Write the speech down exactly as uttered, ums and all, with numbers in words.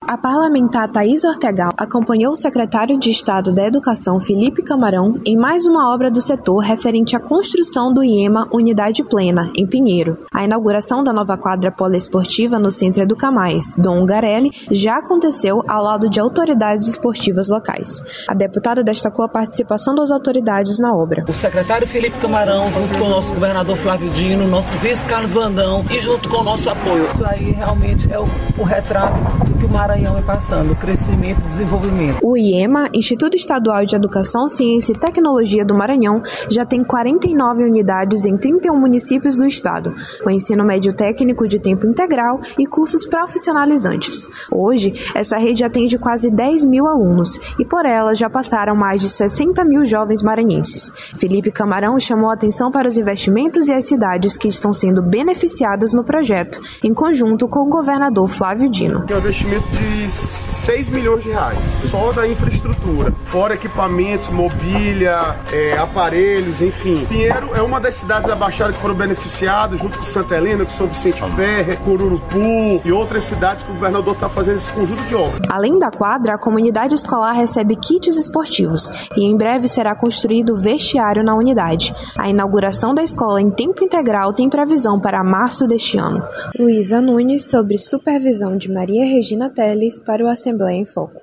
A parlamentar Thaís Ortegal acompanhou o secretário de Estado da Educação, Felipe Camarão, em mais uma obra do setor referente à construção do IEMA Unidade Plena, em Pinheiro. A inauguração da nova quadra poliesportiva no Centro Educamais, Dom Ungarelli, já aconteceu ao lado de autoridades esportivas locais. A deputada destacou a participação das autoridades na obra. O secretário Felipe Camarão, junto com o nosso governador Flávio Dino, nosso vice Carlos Brandão e junto com o nosso apoio. Isso aí realmente é o, o retrato do que o Maranhão é passando, crescimento e desenvolvimento. O IEMA, Instituto Estadual de Educação, Ciência e Tecnologia do Maranhão, já tem quarenta e nove unidades em trinta e um municípios do estado, com ensino médio técnico de tempo integral e cursos profissionalizantes. Hoje, essa rede atende quase dez mil alunos e por ela já passaram mais de sessenta mil jovens maranhenses. Felipe Camarão chamou a atenção para os investimentos e as cidades que estão sendo beneficiadas no projeto, em conjunto com o governador Flávio Dino. É um investimento de seis milhões de reais, só da infraestrutura, fora equipamentos, mobília, é, aparelhos, enfim. Pinheiro é uma das cidades da Baixada que foram beneficiadas, junto com Santa Helena, com São Vicente Ferre, Cururupu e outras cidades que o governador está fazendo esse conjunto de obras. Além da quadra, a comunidade escolar recebe kits esportivos e em breve será construído vestiário na unidade. A inauguração da escola em tempo integral tem previsão para março deste ano. Luísa Nunes, sobre supervisão de Maria Regina Teles, para o Assembleia em Foco.